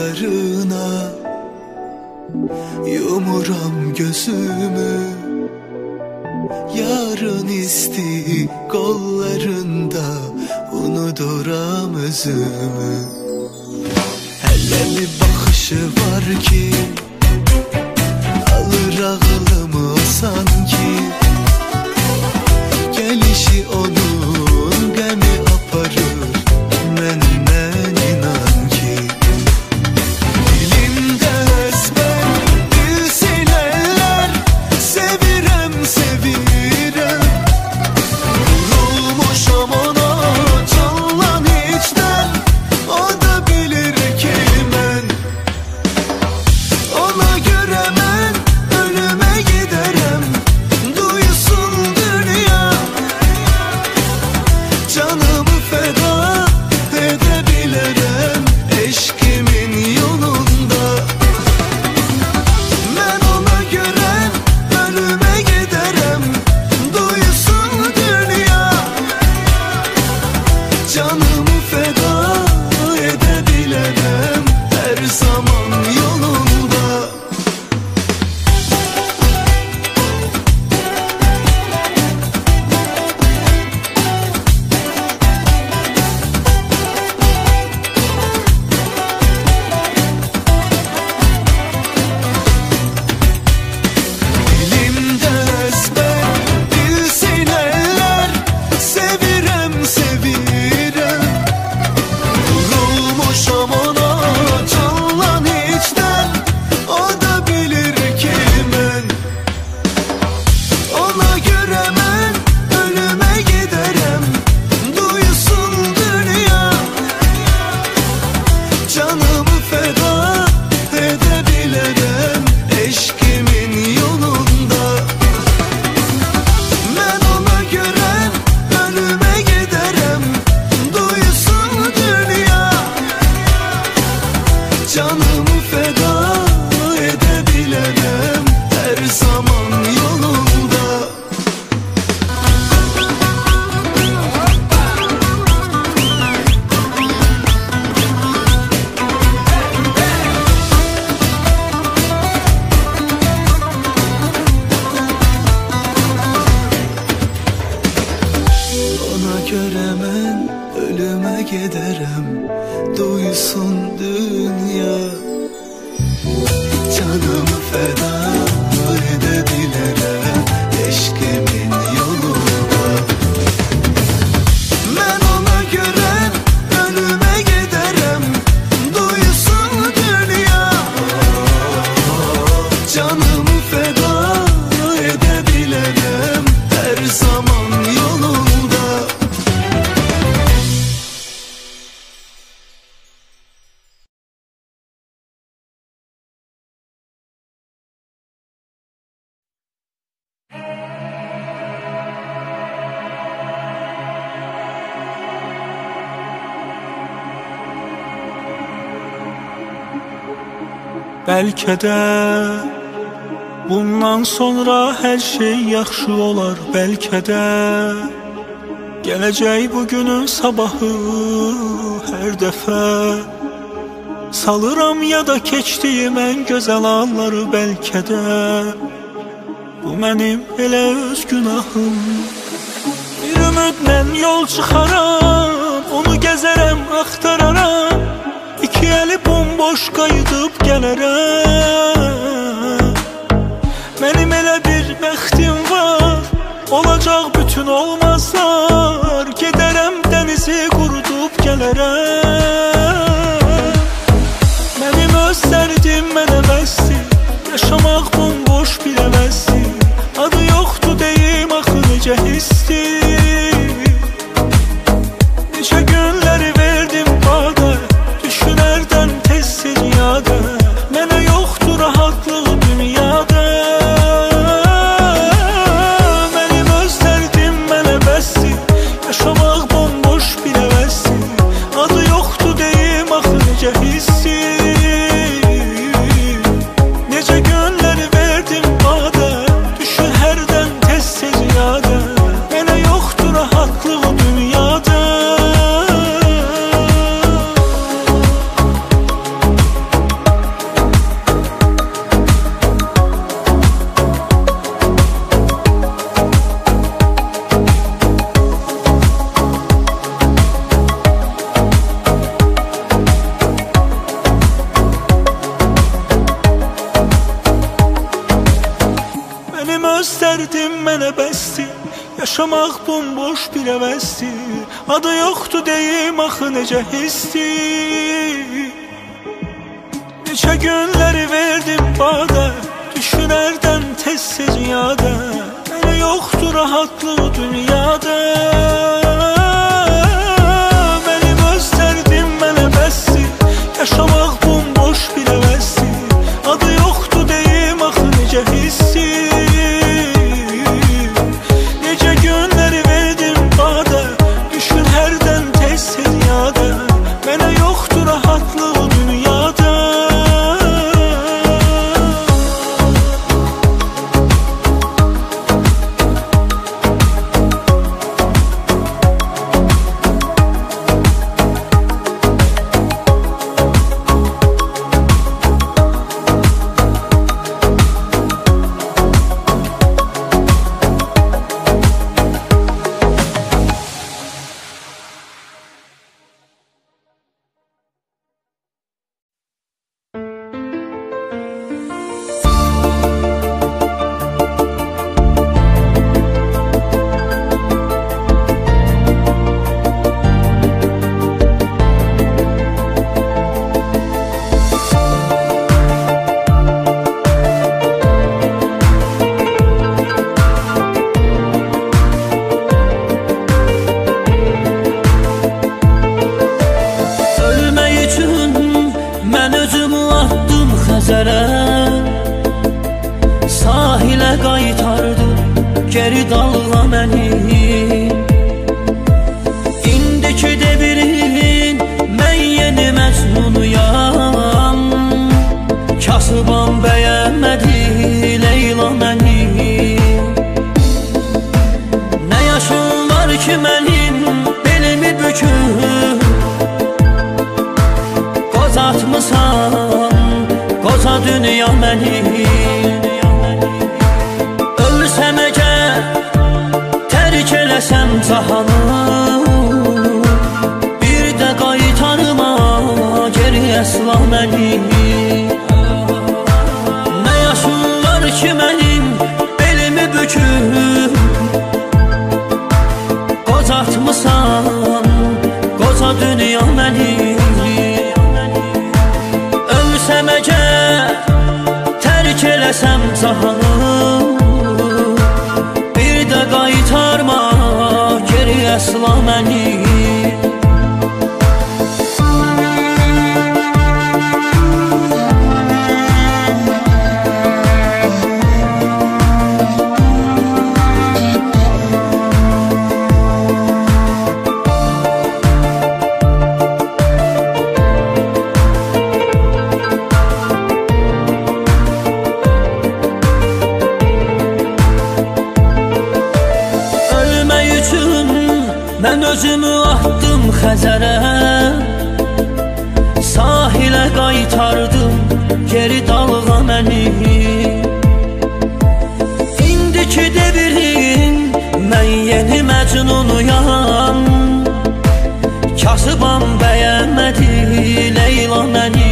yollarına. Yumuram gözümü, yarın isti kollarında, unuduram özümü. Hele bir bakışı var ki, alır ağlımı sanki. Gelişi onun qəmi aparır məndən, inan ki. Dilimdə əzbər bilsinlər, sevirəm, sevirəm. Vurulmuşam ona canlan içdən, o da bilir ki mən. Ona görə mən ölümə gedərəm, duysun dünya. Canımı feda edebilirim eşkimin yolunda. Ben ona göre ölüme giderim, duysun dünya. Canımı feda edebilirim her zaman yolunda. Dilimdə əzbər bilsinlər, sevirəm, sevirəm. Vurulmuşam ona canlan içdən, o da bilir ki mən. Ona görə mən ölümə gedərəm, duysun dünya. Canımı feda edebilirim eşkimin yolunda. Ben ona göre ölüme giderim, duysun dünya. Canımı feda edebilirim her zaman yolunda. Ona göre ben ölüme giderim, duysun dünya. Canımı feda edebilirim eşkimin yolunda. Ben ona göre ölüme giderim, duysun dünya. Canımı feda edebilirim her zaman yolunda. Bəlkə də bundan sonra hər şey yaxşı olar. Bəlkə də gələcək bugünün sabahı hər dəfə salıram yada keçdiyim ən gözəl anları. Bəlkə də bu mənim elə öz günahım. Bir ümidlə yol çıxaram, onu gəzərəm, axtararam. İki əli bomboş qayıdıb gələrəm. Mənim elə bir bəxtim var, olacaq bütün olmazlar. Gedərəm dənizi qurudub gələrəm. Mənim öz dərdim mənə bəsdir, yaşamaq bomboş bir əvəzdir. Adı yoxdur deyim axı necə hisdir. Neçə günləri verdim badə, düşünərdən tez-tez yadə. Mənə yoxdur rahatlıq dünyada. Mənim öz dərdim mənə bəsdir, yaşamaq bomboş bir əvəzdir. Adı yoxdur deyim axı necə hisdir. Necə günləri verdim badə, mənə bəsdir. Yaşamaq bomboş bir əvəzdir. Adı yoxdur deyim axı necə hisdir. Neçə günləri verdim badə, düşünərdən tez-tez yadə. Mənə yoxdur rahatlıq dünyada. Mənim öz dərdim mənə bəsdir. Yaşamaq bomboş bir əvəzdir. Adı yoxdur deyim axı necə hisdir. Necə günləri verdim badə, düşün hərdən tez-tez yadə. Mənə yoxdur rahatlıq dünyada. Sahilə qaytardı geri dalğa məni. İndiki devirin mən yeni Məcnunuyam. Kasıbam bəyənmədi Leyla məni. Nə yaşım var ki mənim belimi büküb qozatmısan qoca dünya məni. Ölsəm əgər tərk eləsəm cahanı, bir də qaytarma geri əsla məni. Nə yaşım var ki mənim belimi büküb qozatmısan qoca dünya məni. Ölsəm əgər tərk eləsəm cahanı, bir də qaytarma geri əsla məni. Mən özümü atdım Xəzərə, sahilə qaytardım geri dalğa məni. İndiki devirin mən yeni Məcnunuyam. Kasıbam bəyənmədi Leyla məni.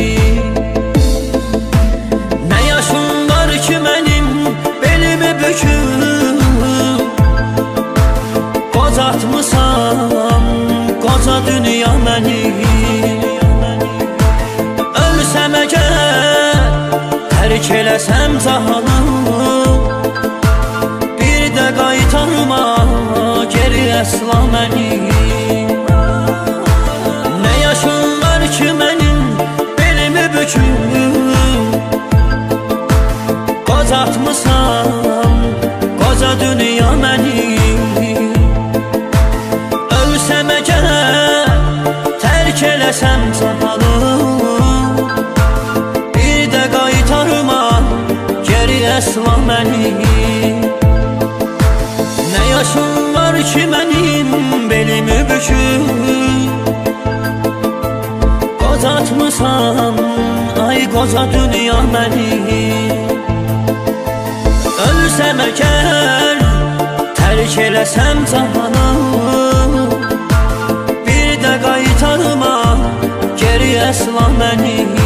Nə yaşım var ki mənim belimi büküb qozatmısan qoca dünya məni. Ölsəm əgər tərk eləsəm cahanı, bir də qaytarma geri əsla məni. Nə yaşım var ki mənim belimi büküb qozatmısan qoca dünya məni. Ölsəm əgər tərk eləsəm cahanı, bir də qaytarma geri əsla məni. Nə yaşım var ki mənim belimi büküb qozatmısan ay qoca dünya məni. Ölsəm əgər tərk eləsəm cahanı, bir də qaytarma geri əsla məni.